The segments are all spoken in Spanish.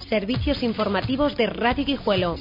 Servicios informativos de Radio Guijuelo.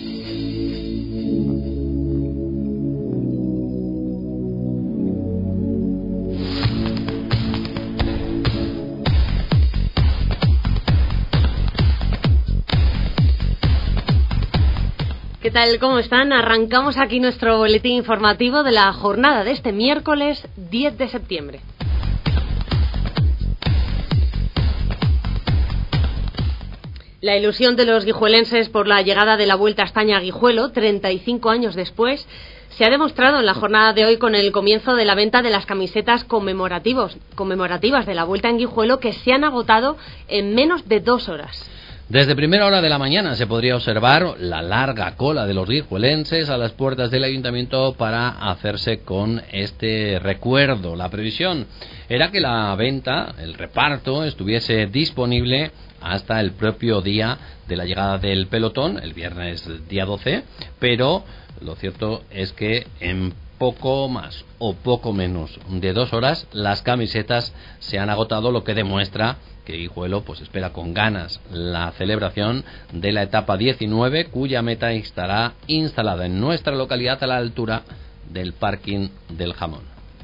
¿Qué tal? ¿Cómo están? Arrancamos aquí nuestro boletín informativo de la jornada de este miércoles 10 de septiembre. La ilusión de los guijuelenses por la llegada de la Vuelta a España a Guijuelo, 35 años después, se ha demostrado en la jornada de hoy con el comienzo de la venta de las camisetas conmemorativas de la Vuelta en Guijuelo, que se han agotado en menos de 2 horas. Desde primera hora de la mañana se podría observar la larga cola de los guijuelenses a las puertas del ayuntamiento para hacerse con este recuerdo. La previsión era que la venta, el reparto, estuviese disponible hasta el propio día de la llegada del pelotón, el viernes día 12, pero lo cierto es que en poco más o poco menos de 2 horas las camisetas se han agotado, lo que demuestra que Guijuelo pues espera con ganas la celebración de la etapa 19, cuya meta estará instalada en nuestra localidad a la altura del parking del Jamón.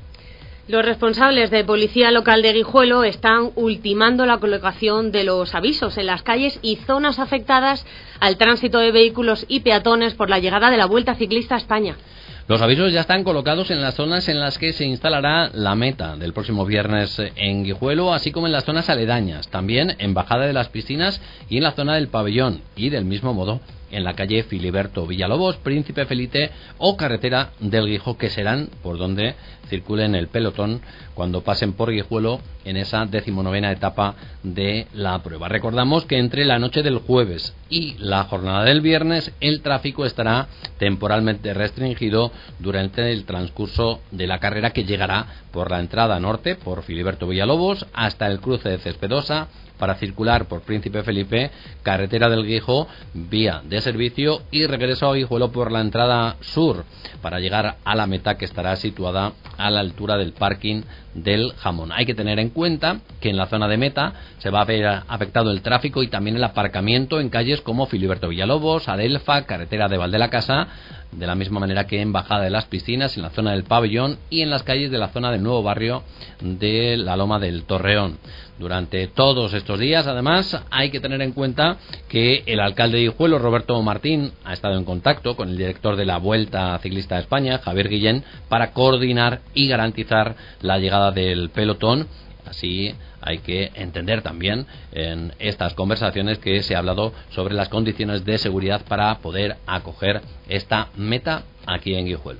Los responsables de Policía Local de Guijuelo están ultimando la colocación de los avisos en las calles y zonas afectadas al tránsito de vehículos y peatones por la llegada de la Vuelta Ciclista a España. Los avisos ya están colocados en las zonas en las que se instalará la meta del próximo viernes en Guijuelo, así como en las zonas aledañas, también en Bajada de las Piscinas y en la zona del Pabellón, y del mismo modo en la calle Filiberto Villalobos, Príncipe Felipe o Carretera del Guijo, que serán por donde circulen el pelotón cuando pasen por Guijuelo en esa 19ª etapa de la prueba. Recordamos que entre la noche del jueves y la jornada del viernes el tráfico estará temporalmente restringido durante el transcurso de la carrera, que llegará por la entrada norte, por Filiberto Villalobos, hasta el cruce de Cespedosa, para circular por Príncipe Felipe, Carretera del Guijo, vía de servicio, y regreso a Guijuelo por la entrada sur, para llegar a la meta, que estará situada a la altura del parking del Jamón. Hay que tener en cuenta que en la zona de meta se va a ver afectado el tráfico y también el aparcamiento en calles como Filiberto Villalobos, Adelfa, Carretera de Valdelacasa, de la misma manera que en Bajada de las Piscinas, en la zona del Pabellón y en las calles de la zona del nuevo barrio de la Loma del Torreón. Durante todos estos días, además, hay que tener en cuenta que el alcalde de Guijuelo, Roberto Martín, ha estado en contacto con el director de la Vuelta Ciclista a España, Javier Guillén, para coordinar y garantizar la llegada del pelotón. Así hay que entender también en estas conversaciones que se ha hablado sobre las condiciones de seguridad para poder acoger esta meta aquí en Guijuelo.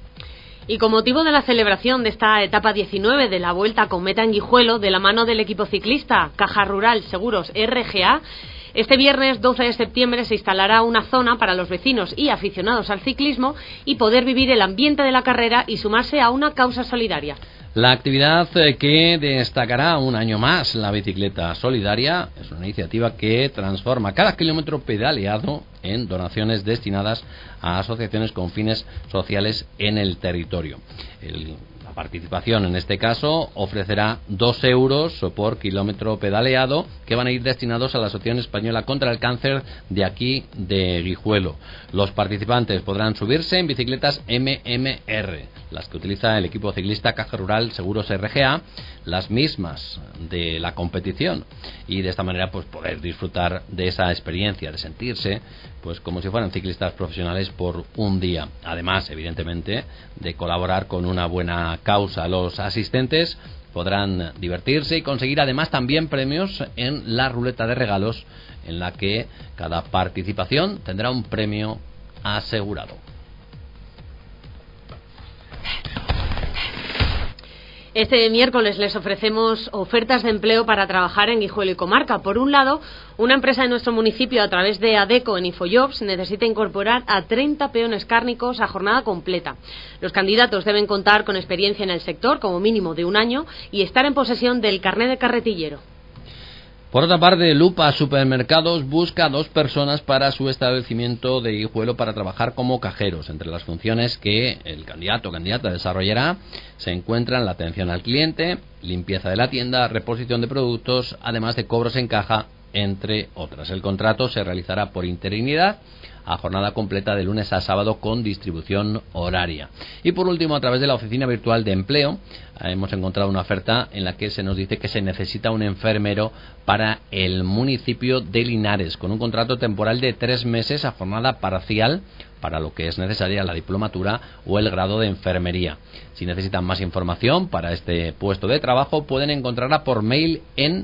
Y con motivo de la celebración de esta etapa 19 de la Vuelta con meta en Guijuelo, de la mano del equipo ciclista Caja Rural Seguros RGA, este viernes 12 de septiembre se instalará una zona para los vecinos y aficionados al ciclismo y poder vivir el ambiente de la carrera y sumarse a una causa solidaria. La actividad que destacará un año más la bicicleta solidaria es una iniciativa que transforma cada kilómetro pedaleado en donaciones destinadas a asociaciones con fines sociales en el territorio. La participación en este caso ofrecerá 2 euros por kilómetro pedaleado, que van a ir destinados a la Asociación Española contra el Cáncer de aquí de Guijuelo. Los participantes podrán subirse en bicicletas MMR, las que utiliza el equipo ciclista Caja Rural Seguros RGA, las mismas de la competición, y de esta manera pues poder disfrutar de esa experiencia, de sentirse pues como si fueran ciclistas profesionales por un día. Además, evidentemente, de colaborar con una buena causa. Los asistentes podrán divertirse y conseguir además también premios en la ruleta de regalos, en la que cada participación tendrá un premio asegurado. Este miércoles les ofrecemos ofertas de empleo para trabajar en Guijuelo y comarca. Por un lado, una empresa de nuestro municipio, a través de ADECO en Infojobs, necesita incorporar a 30 peones cárnicos a jornada completa. Los candidatos deben contar con experiencia en el sector, como mínimo de 1 año, y estar en posesión del carné de carretillero. Por otra parte, Lupa Supermercados busca 2 personas para su establecimiento de Guijuelo para trabajar como cajeros. Entre las funciones que el candidato o candidata desarrollará se encuentran la atención al cliente, limpieza de la tienda, reposición de productos, además de cobros en caja entre otras. El contrato se realizará por interinidad a jornada completa de lunes a sábado con distribución horaria. Y por último, a través de la Oficina Virtual de Empleo, hemos encontrado una oferta en la que se nos dice que se necesita un enfermero para el municipio de Linares, con un contrato temporal de 3 meses a jornada parcial, para lo que es necesaria la diplomatura o el grado de enfermería. Si necesitan más información para este puesto de trabajo, pueden encontrarla por mail en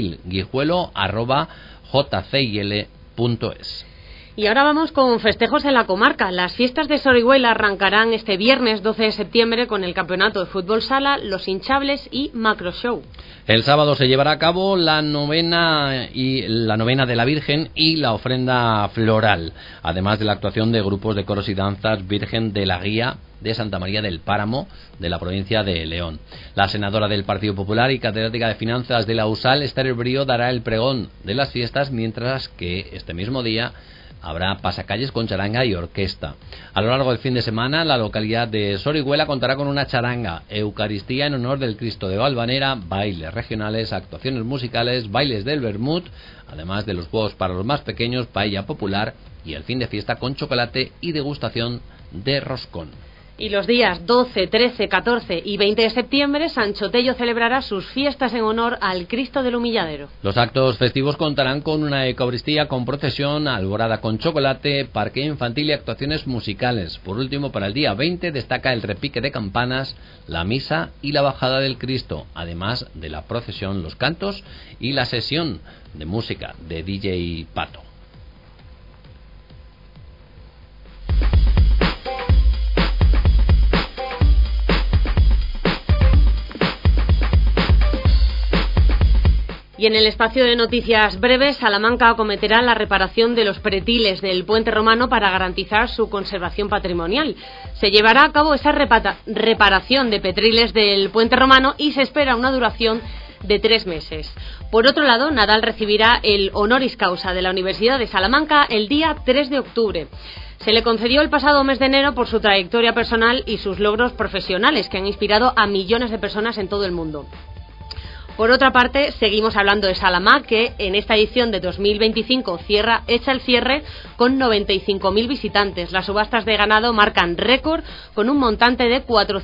ecil.guijuelo@jcil.es. Y ahora vamos con festejos en la comarca. Las fiestas de Sorihuela arrancarán este viernes 12 de septiembre con el campeonato de fútbol sala, los hinchables y macro show. El sábado se llevará a cabo la novena de la Virgen y la ofrenda floral, además de la actuación de grupos de coros y danzas Virgen de la Guía de Santa María del Páramo, de la provincia de León. La senadora del Partido Popular y catedrática de Finanzas de la USAL, Esther Brío, dará el pregón de las fiestas, mientras que este mismo día habrá pasacalles con charanga y orquesta. A lo largo del fin de semana, la localidad de Sorihuela contará con una charanga, Eucaristía en honor del Cristo de Valvanera, bailes regionales, actuaciones musicales, bailes del Bermud, además de los juegos para los más pequeños, paella popular y el fin de fiesta con chocolate y degustación de roscón. Y los días 12, 13, 14 y 20 de septiembre, Sancho Tello celebrará sus fiestas en honor al Cristo del Humilladero. Los actos festivos contarán con una eucaristía con procesión, alborada con chocolate, parque infantil y actuaciones musicales. Por último, para el día 20 destaca el repique de campanas, la misa y la bajada del Cristo, además de la procesión, los cantos y la sesión de música de DJ Pato. Y en el espacio de noticias breves, Salamanca acometerá la reparación de los pretiles del puente romano para garantizar su conservación patrimonial. Se llevará a cabo esa reparación de pretiles del puente romano y se espera una duración de 3 meses. Por otro lado, Nadal recibirá el honoris causa de la Universidad de Salamanca el día 3 de octubre. Se le concedió el pasado mes de enero por su trayectoria personal y sus logros profesionales que han inspirado a millones de personas en todo el mundo. Por otra parte, seguimos hablando de Salamá, que en esta edición de 2025 echa el cierre con 95.000 visitantes. Las subastas de ganado marcan récord con un montante de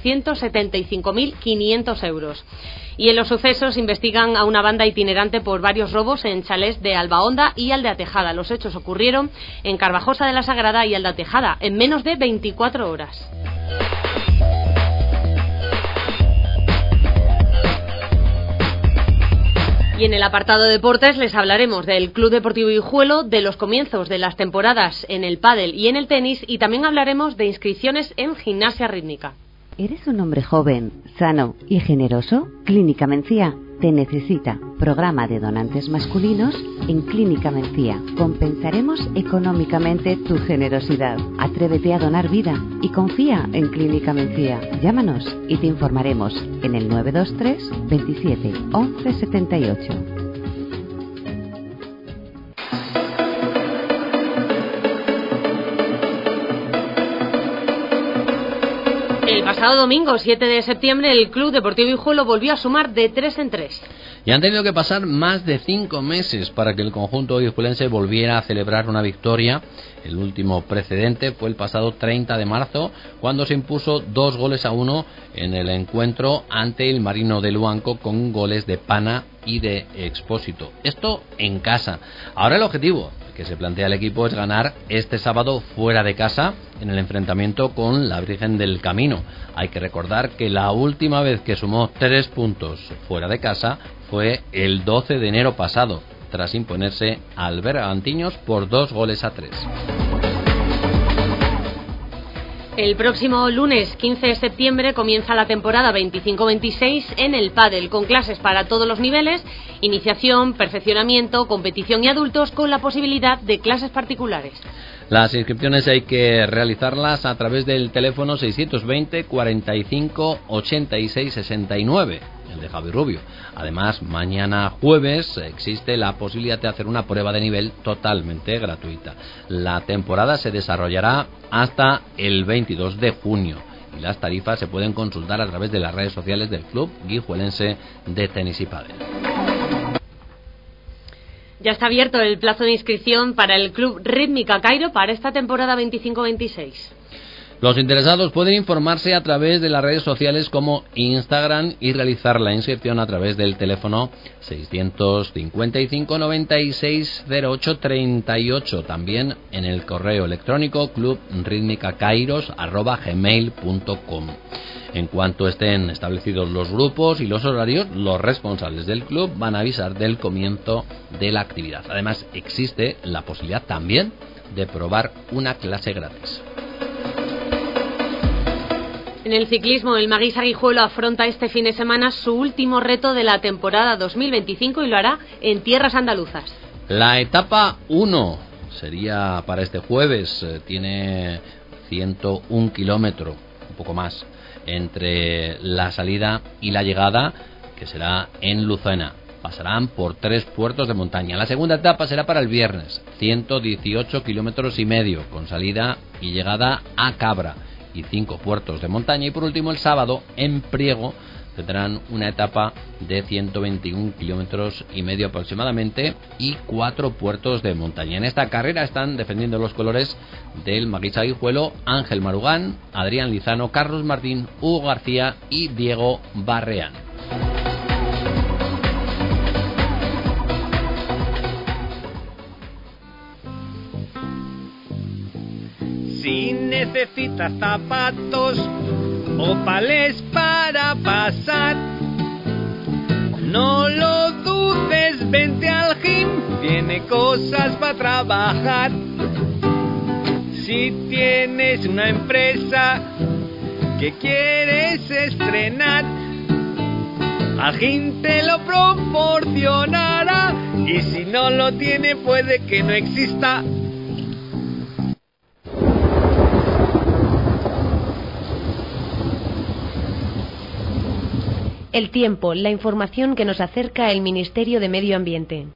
475.500 euros. Y en los sucesos investigan a una banda itinerante por varios robos en chalés de Albahonda y Aldeatejada. Los hechos ocurrieron en Carvajosa de la Sagrada y Aldeatejada en menos de 24 horas. Y en el apartado de deportes les hablaremos del Club Deportivo Guijuelo, de los comienzos de las temporadas en el pádel y en el tenis, y también hablaremos de inscripciones en gimnasia rítmica. ¿Eres un hombre joven, sano y generoso? Clínica Mencía te necesita. Programa de donantes masculinos en Clínica Mencía. Compensaremos económicamente tu generosidad. Atrévete a donar vida y confía en Clínica Mencía. Llámanos y te informaremos en el 923 27 11 78. El pasado domingo, 7 de septiembre, el Club Deportivo Guijuelo volvió a sumar de 3 en 3. Y han tenido que pasar más de 5 meses para que el conjunto guijuelense volviera a celebrar una victoria. El último precedente fue el pasado 30 de marzo, cuando se impuso 2-1 en el encuentro ante el Marino de Luanco con goles de Pana y de Expósito. Esto en casa. Ahora el objetivo que se plantea el equipo es ganar este sábado fuera de casa en el enfrentamiento con la Virgen del Camino. Hay que recordar que la última vez que sumó 3 puntos fuera de casa fue el 12 de enero pasado, tras imponerse al Bergantiños por 2-3. El próximo lunes 15 de septiembre comienza la temporada 25-26 en el pádel, con clases para todos los niveles, iniciación, perfeccionamiento, competición y adultos, con la posibilidad de clases particulares. Las inscripciones hay que realizarlas a través del teléfono 620 45 86 69, el de Javi Rubio. Además, mañana jueves existe la posibilidad de hacer una prueba de nivel totalmente gratuita. La temporada se desarrollará hasta el 22 de junio y las tarifas se pueden consultar a través de las redes sociales del Club Guijuelense de Tenis y Pádel. Ya está abierto el plazo de inscripción para el Club Rítmica Cairo para esta temporada 25-26. Los interesados pueden informarse a través de las redes sociales como Instagram y realizar la inscripción a través del teléfono 655 96 08 38, también en el correo electrónico clubrítmicacairos@gmail.com. En cuanto estén establecidos los grupos y los horarios, los responsables del club van a avisar del comienzo de la actividad. Además, existe la posibilidad también de probar una clase gratis. En el ciclismo, el Magís Aguijuelo afronta este fin de semana su último reto de la temporada 2025 y lo hará en tierras andaluzas. La etapa 1 sería para este jueves, tiene 101 kilómetros, un poco más, entre la salida y la llegada, que será en Lucena. Pasarán por 3 puertos de montaña. La segunda etapa será para el viernes, 118 kilómetros y medio, con salida y llegada a Cabra y 5 puertos de montaña. Y por último, el sábado, en Priego, tendrán una etapa de 121 kilómetros y medio aproximadamente y 4 puertos de montaña. En esta carrera están defendiendo los colores del Magís Aguijuelo Ángel Marugán, Adrián Lizano, Carlos Martín, Hugo García y Diego Barreán. Si necesitas zapatos o palés para pasar, no lo dudes, vente al gym, tiene cosas para trabajar. Si tienes una empresa que quieres estrenar, al gym te lo proporcionará, y si no lo tiene puede que no exista. El tiempo, la información que nos acerca el Ministerio de Medio Ambiente.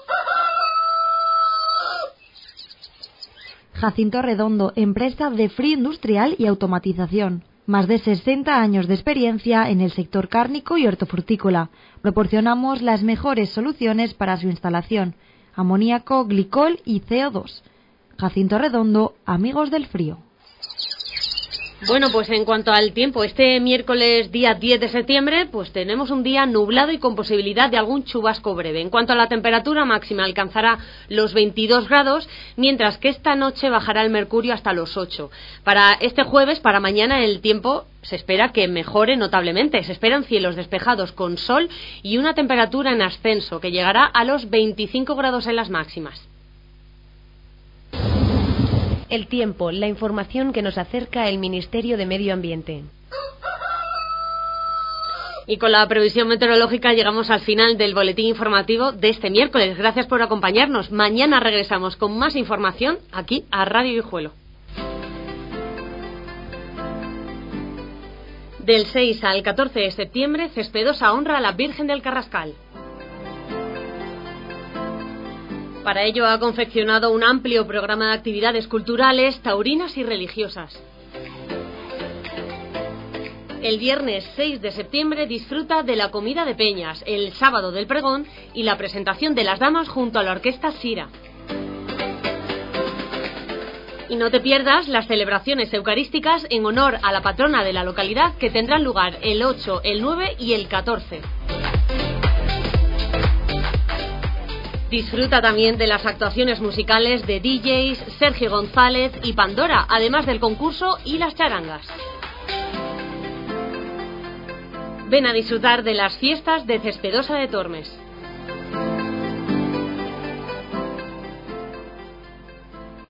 Jacinto Redondo, empresa de frío industrial y automatización. Más de 60 años de experiencia en el sector cárnico y hortofrutícola. Proporcionamos las mejores soluciones para su instalación: amoníaco, glicol y CO2. Jacinto Redondo, amigos del frío. Bueno, pues en cuanto al tiempo, este miércoles día 10 de septiembre, pues tenemos un día nublado y con posibilidad de algún chubasco breve. En cuanto a la temperatura máxima, alcanzará los 22 grados, mientras que esta noche bajará el mercurio hasta los 8. Para este jueves, para mañana, el tiempo se espera que mejore notablemente. Se esperan cielos despejados con sol y una temperatura en ascenso que llegará a los 25 grados en las máximas. El tiempo, la información que nos acerca el Ministerio de Medio Ambiente. Y con la previsión meteorológica llegamos al final del boletín informativo de este miércoles. Gracias por acompañarnos. Mañana regresamos con más información aquí a Radio Guijuelo. Del 6 al 14 de septiembre, Cespedosa honra a la Virgen del Carrascal. Para ello ha confeccionado un amplio programa de actividades culturales, taurinas y religiosas. El viernes 6 de septiembre disfruta de la comida de peñas, el sábado del pregón y la presentación de las damas junto a la orquesta Sira. Y no te pierdas las celebraciones eucarísticas en honor a la patrona de la localidad que tendrán lugar el 8, el 9 y el 14. Disfruta también de las actuaciones musicales de DJs, Sergio González y Pandora, además del concurso y las charangas. Ven a disfrutar de las fiestas de Cespedosa de Tormes.